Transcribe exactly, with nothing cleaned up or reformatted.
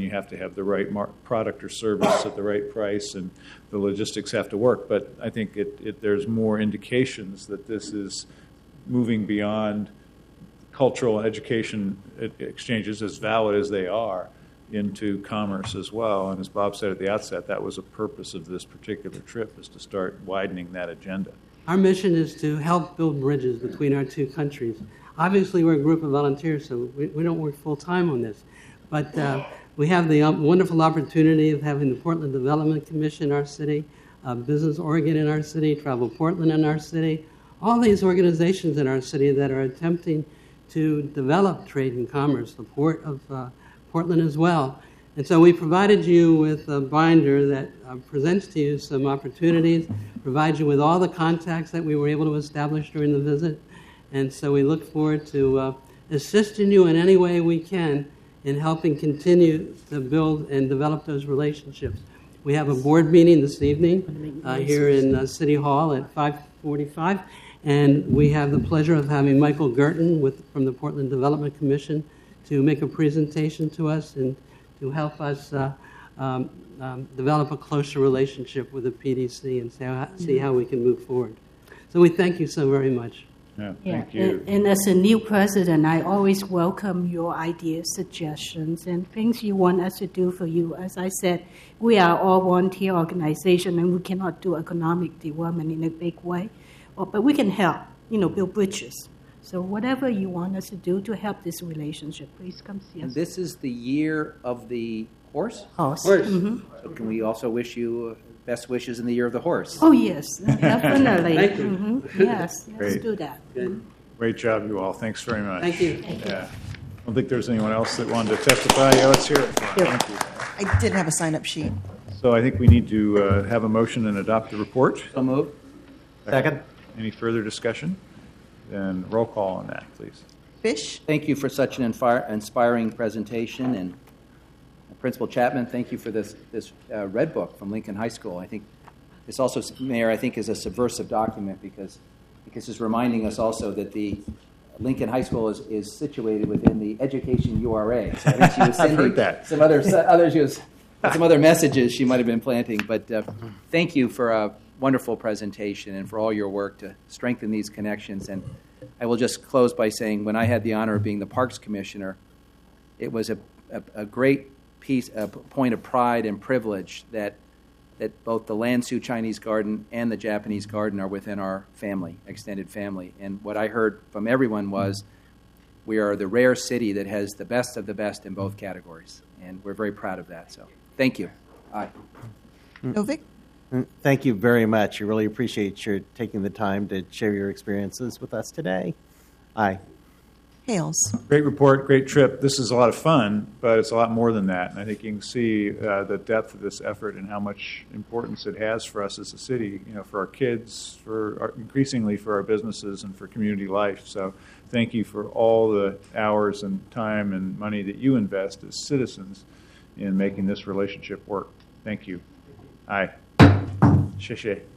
you have to have the right mar- product or service at the right price, and the logistics have to work. But I think it, it, there's more indications that this is moving beyond cultural and education exchanges, as valid as they are, into commerce as well. And as Bob said at the outset, that was a purpose of this particular trip, is to start widening that agenda. Our mission is to help build bridges between our two countries. Obviously, we're a group of volunteers, so we, we don't work full-time on this. But uh, we have the um, wonderful opportunity of having the Portland Development Commission in our city, uh, Business Oregon in our city, Travel Portland in our city, all these organizations in our city that are attempting to develop trade and commerce, the Port of uh, Portland as well. And so we provided you with a binder that uh, presents to you some opportunities, provides you with all the contacts that we were able to establish during the visit. And so we look forward to uh, assisting you in any way we can in helping continue to build and develop those relationships. We have a board meeting this evening uh, here in uh, City Hall at five forty-five, and we have the pleasure of having Michael Gerton with, from the Portland Development Commission to make a presentation to us and to help us uh, um, um, develop a closer relationship with the P D C and see how, see how we can move forward. So we thank you so very much. Yeah, yeah. thank you. And, and as a new president, I always welcome your ideas, suggestions, and things you want us to do for you. As I said, we are all volunteer organization, and we cannot do economic development in a big way, well, but we can help, you know, build bridges. So whatever you want us to do to help this relationship, please come see us. And this is the year of the horse? Horse. Horse. Mm-hmm. So can we also wish you best wishes in the year of the horse? Oh, yes, definitely. Thank you. Mm-hmm. Yes, let's Great. do that. Good. Great job, you all. Thanks very much. Thank you. Yeah. I don't think there's anyone else that wanted to testify. Yeah, let's hear it. Thank you. I did have a sign-up sheet. So I think we need to uh, have a motion and adopt the report. So moved. Second. Any further discussion? Then roll call on that, please. Fish, Thank you for such an infi- inspiring presentation. And uh, Principal Chapman, thank you for this, this uh, Red Book from Lincoln High School. I think this also, Mayor, I think is a subversive document because, because it's reminding us also that the Lincoln High School is, is situated within the education U R A. So I think she was I've sending heard that. some other, other she was, some other messages she might have been planting. But uh, thank you for a wonderful presentation and for all your work to strengthen these connections. And I will just close by saying when I had the honor of being the Parks Commissioner, it was a, a, a great piece, a point of pride and privilege that that both the Lansu Chinese Garden and the Japanese Garden are within our family, extended family. And what I heard from everyone was we are the rare city that has the best of the best in both categories. And we're very proud of that. So thank you. Aye. Novik, Thank you very much. I really appreciate your taking the time to share your experiences with us today. Aye. Hales. Great report, great trip. This is a lot of fun, but it's a lot more than that. And I think you can see uh, the depth of this effort and how much importance it has for us as a city, you know, for our kids, for our, increasingly for our businesses and for community life. So thank you for all the hours and time and money that you invest as citizens in making this relationship work. Thank you. Aye. 谢谢。